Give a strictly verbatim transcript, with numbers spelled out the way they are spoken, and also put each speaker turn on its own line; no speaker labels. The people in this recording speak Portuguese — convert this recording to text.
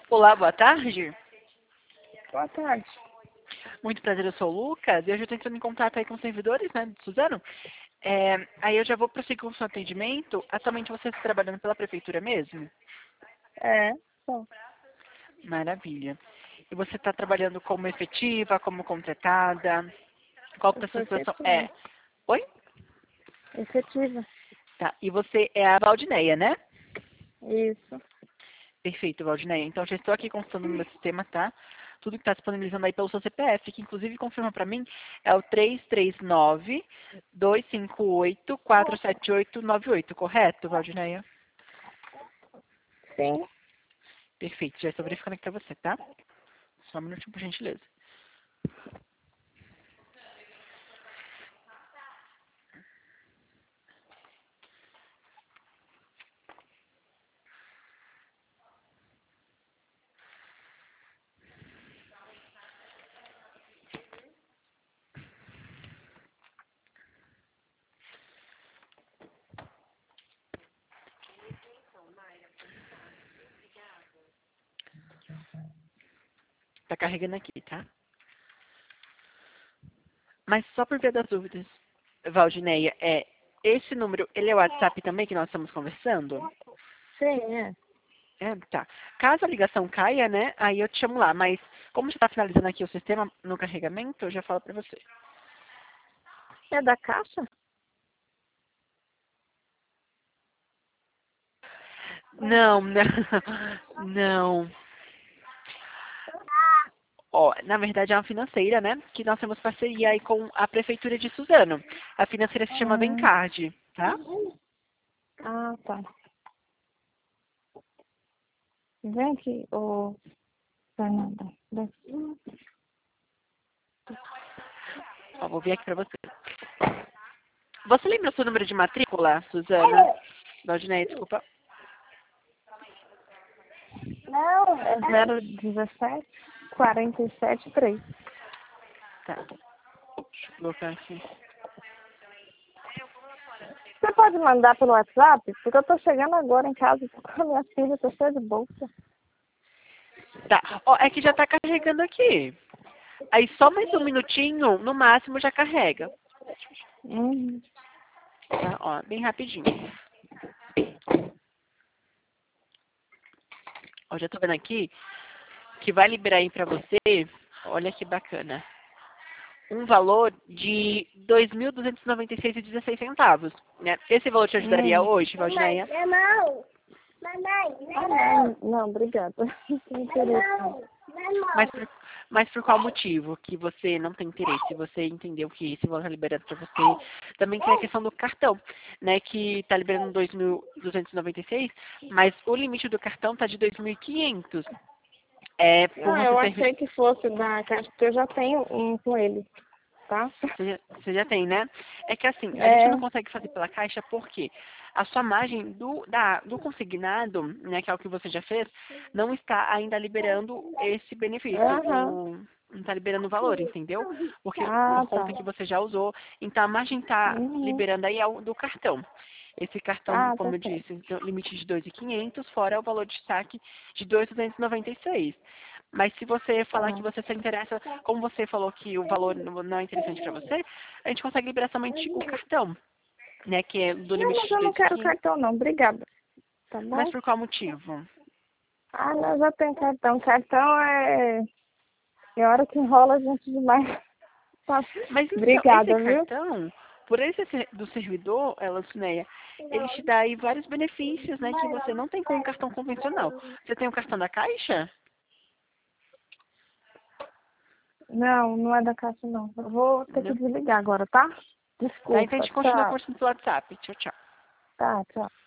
Olá, boa tarde.
Boa tarde.
Muito prazer, eu sou o Lucas e hoje eu estou entrando em contato aí com os servidores, né, do Suzano. É, aí eu já vou prosseguir com o seu atendimento. Atualmente você está trabalhando pela prefeitura mesmo?
É, só.
Maravilha. E você está trabalhando como efetiva, como contratada? Qual que é
Eu
a
sou
sua situação?
efetiva.
É. Oi?
Efetiva.
Tá. E você é a Valdineia, né?
Isso.
Perfeito, Valdineia. Então já estou aqui constando no meu sistema, tá? Tudo que está disponibilizando aí pelo seu C P F, que inclusive confirma para mim, é o três três nove, dois cinco oito, quatro sete oito nove oito, correto, Valdineia?
Sim.
Perfeito, já estou verificando aqui para você, tá? Só um minutinho, por gentileza. Tá carregando aqui, tá? Mas só por via das dúvidas, Valdineia, é, esse número, ele é o WhatsApp também que nós estamos conversando?
Sim, é.
É, tá. Caso a ligação caia, né, aí eu te chamo lá, mas como já está finalizando aqui o sistema no carregamento, eu já falo para você.
É da caixa?
Não, não, não. Ó, na verdade é uma financeira, né, que nós temos parceria aí com a Prefeitura de Suzano. A financeira se chama
Hum.
Bencard, tá?
Ah, tá. Vem aqui, ô Fernanda. Vem.
Ó, vou ver aqui para você. Você lembra o seu número de matrícula, Suzana? Valdinei, desculpa.
Não, é zero dezessete, quarenta e sete, três.
Tá, deixa eu colocar aqui.
Você pode mandar pelo WhatsApp? Porque eu tô chegando agora em casa, tô com a minha filha, tô cheia de bolsa.
Tá, ó, é que já tá carregando aqui. Aí só mais um minutinho, no máximo já carrega.
Hum.
Tá, ó, bem rapidinho. Ó, já tô vendo aqui que vai liberar aí pra você, olha que bacana, um valor de dois mil duzentos e noventa e seis reais e dezesseis centavos, né? Esse valor te ajudaria
Hum.
hoje,
Mamãe,
Valdineia?
não. Mamãe,
Ah,
não.
não, não, obrigada. Não queria.
Não,
Mas
não.
por, mas por qual motivo que você não tem interesse? Você entendeu que esse valor está liberado para você? Também tem a questão do cartão, né? Que está liberando dois mil duzentos e noventa e seis, mas o limite do cartão está de dois mil e quinhentos. É, por
Não,
você
eu
ter,
achei que fosse da caixa, porque eu já tenho um com ele, tá?
você já, você já tem, né? É que assim, a gente
É,
não consegue fazer pela caixa porque a sua margem do, da, do consignado, né, que é o que você já fez, não está ainda liberando esse benefício.
aham.
O, não está liberando o valor, entendeu? Porque
Ah,
por
tá.
conta que você já usou. Então a margem está
Uhum.
liberando aí é o do cartão. Esse cartão,
Ah, tá
como eu
certo.
disse, tem um limite de dois mil e quinhentos, fora o valor de saque de dois mil duzentos e noventa e seis. Mas se você falar que
Tá.
você se interessa, como você falou que o valor não não é interessante para você, a gente consegue liberar somente o cartão, né? Que é do
Não,
limite
mas
de
eu não
dois mil e
quero
quinhentos.
cartão não, obrigada. Tá
Mas
bom?
por qual motivo?
Ah, não, já tem cartão. Cartão é... É hora que enrola a gente demais. Tá.
Mas então, esse
Obrigada, viu?
cartão, por ele ser do servidor, Elancineia, ele te dá aí vários benefícios, né? Que você não tem com um cartão convencional. Você tem o cartão da Caixa?
Não, não é da caixa não. Eu vou ter que
Não.
desligar agora, tá?
Tá, então a
Desculpa,
gente continua
tchau.
conversando pelo WhatsApp. Tchau, tchau.
Tá, tchau.